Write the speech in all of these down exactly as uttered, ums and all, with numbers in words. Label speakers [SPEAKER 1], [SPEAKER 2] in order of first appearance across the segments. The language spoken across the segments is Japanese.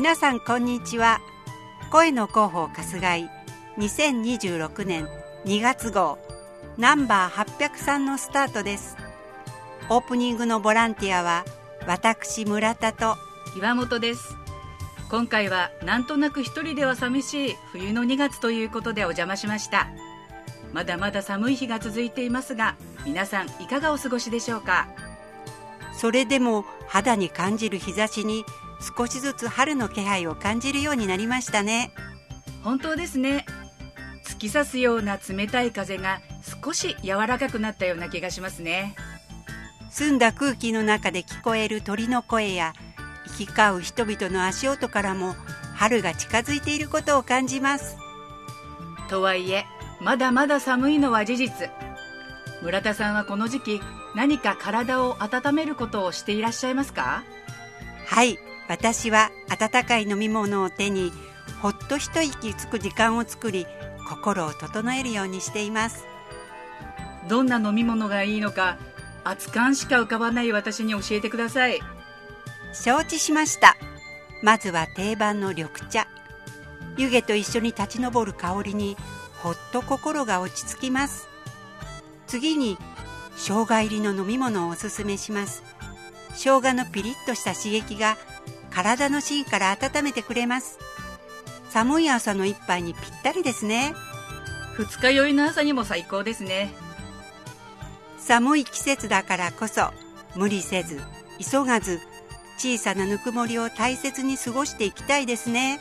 [SPEAKER 1] 皆さんこんにちは。声の広報春日井にせんにじゅうろくねんにがつ号ナンバーはっぴゃくさんのスタートです。オープニングのボランティアは私村田と
[SPEAKER 2] 岩本です。今回はなんとなく一人では寂しい冬のにがつということでお邪魔しました。まだまだ寒い日が続いていますが、皆さんいかがお過ごしでしょうか。
[SPEAKER 1] それでも肌に感じる日差しに少しずつ春の気配を感じるようになりましたね。
[SPEAKER 2] 本当ですね。突き刺すような冷たい風が少し柔らかくなったような気がしますね。
[SPEAKER 1] 澄んだ空気の中で聞こえる鳥の声や行き交う人々の足音からも春が近づいていることを感じます。
[SPEAKER 2] とはいえまだまだ寒いのは事実。村田さんはこの時期何か体を温めることをしていらっしゃいますか？
[SPEAKER 1] はい、私は温かい飲み物を手にほっと一息つく時間を作り、心を整えるようにしています。
[SPEAKER 2] どんな飲み物がいいのか、熱燗しか浮かばない私に教えてください。
[SPEAKER 1] 承知しました。まずは定番の緑茶。湯気と一緒に立ち上る香りにほっと心が落ち着きます。次に生姜入りの飲み物をおすすめします。生姜のピリッとした刺激が体の芯から温めてくれます。寒い朝の一杯にぴったりですね。
[SPEAKER 2] 二日酔いの朝にも最高ですね。
[SPEAKER 1] 寒い季節だからこそ無理せず急がず小さなぬくもりを大切に過ごしていきたいですね。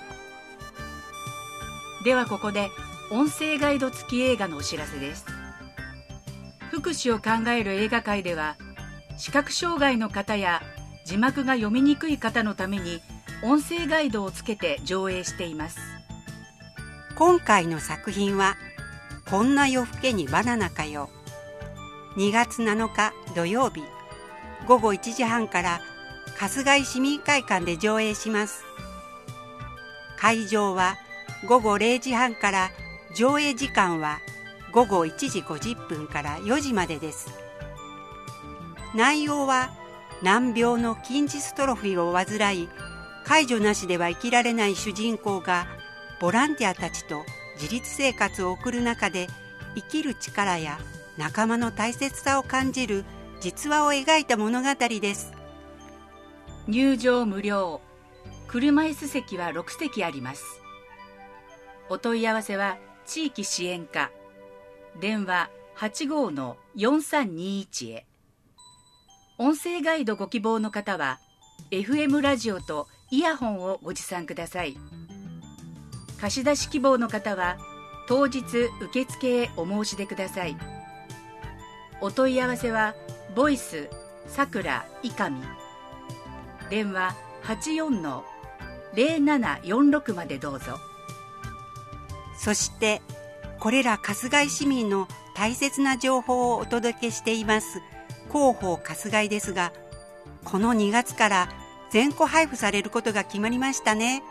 [SPEAKER 2] ではここで音声ガイド付き映画のお知らせです。福祉を考える映画界では視覚障害の方や字幕が読みにくい方のために音声ガイドをつけて上映しています。
[SPEAKER 1] 今回の作品はこんな夜更けにバナナかよ。にがつなのか土曜日ごごいちじはんから春日井市民会館で上映します。会場はごごれいじはんから上映時間はごごいちじごじゅっぷんからよじまでです。内容は難病の筋ジストロフィーを患い、介助なしでは生きられない主人公がボランティアたちと自立生活を送る中で生きる力や仲間の大切さを感じる実話を描いた物語です。
[SPEAKER 2] 入場無料。車椅子席はろくせきあります。お問い合わせは地域支援課電話 はちごーのよんさんにいち へ。音声ガイドご希望の方は エフエム ラジオとイヤホンをご持参ください。貸し出し希望の方は当日受付へお申し出ください。お問い合わせはボイスさくらいかみ電話 はちよんのぜろななよんろく までどうぞ。
[SPEAKER 1] そしてこれら春日井市民の大切な情報をお届けしています広報春日井ですが、このにがつから全個配布されることが決まりましたね。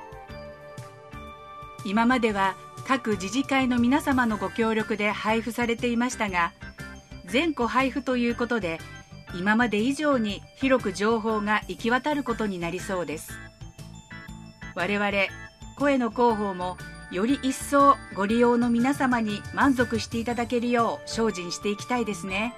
[SPEAKER 2] 今までは各自治会の皆様のご協力で配布されていましたが、全個配布ということで今まで以上に広く情報が行き渡ることになりそうです。我々声の広報もより一層ご利用の皆様に満足していただけるよう精進していきたいですね。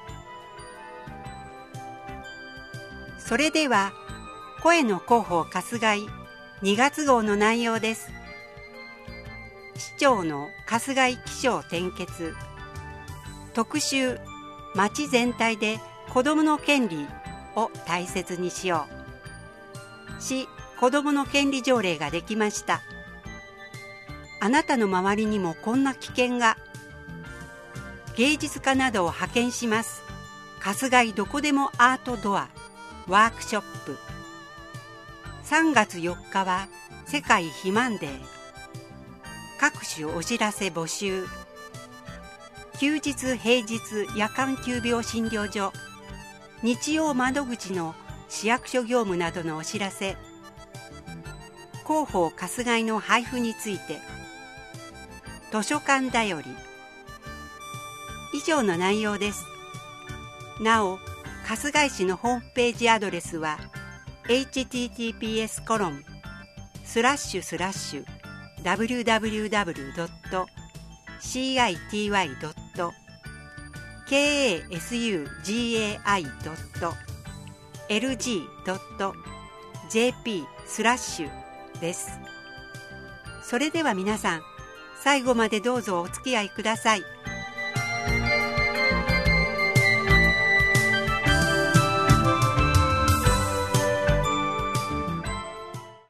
[SPEAKER 1] それでは声の広報春日井にがつ号の内容です。市長の春日井起承転結特集、町全体で子どもの権利を大切にしよう。市子どもの権利条例ができました。あなたの周りにもこんな危険が。芸術家などを派遣します。春日井どこでもアートドアワークショップ。さんがつよっかは世界肥満デー。各種お知らせ募集。休日平日夜間急病診療所、日曜窓口の市役所業務などのお知らせ。広報春日井の配布について。図書館だより。以上の内容です。なお、春日井市のホームページアドレスは エイチティーティーピーエス コロンスラッシュスラッシュ ダブリューダブリューダブリュードットシーアイティーワイドットケーエーエスユージーエーアイドットエルジードットジェーピー スラッシュです。それでは皆さん、最後までどうぞお付き合いください。